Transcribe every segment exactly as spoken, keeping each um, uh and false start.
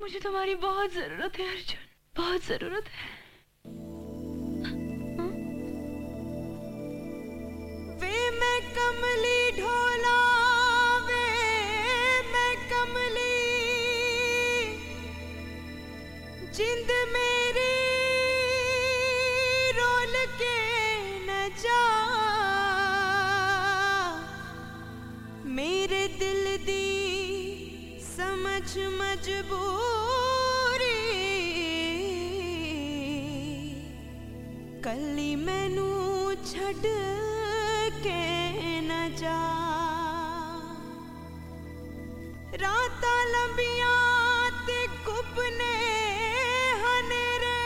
मुझे तुम्हारी बहुत जरूरत है अर्जुन, बहुत जरूरत है। वे मैं कमली ढोला, वे मैं कमली, जिंद मेरी रोल के न जा, मेरे दिल दी समझ मजबूरी, कली मैनू छड़ के न जा। रातां लंबियां ते गुपने हनेरे,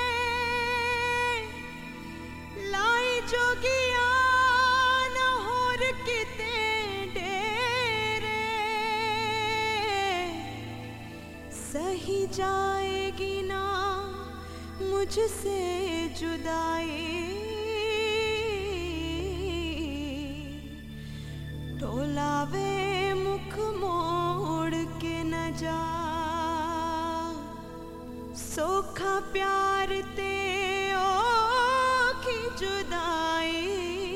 लाई जोगिया न होर किते डेरे, सही जाएगी ना मुझसे जुदाई, ढोलावे मुख मोड़ के न जा। सोखा प्यार ते औखी जुदाई,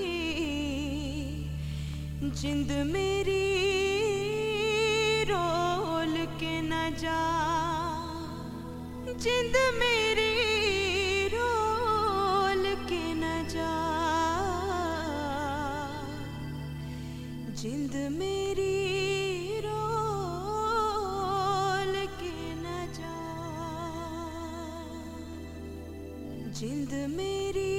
जिंद मेरी रोल के न जा, जिंद मेरी रोल के न जा, जिंद मेरी रोल के न जा, जिंद मेरी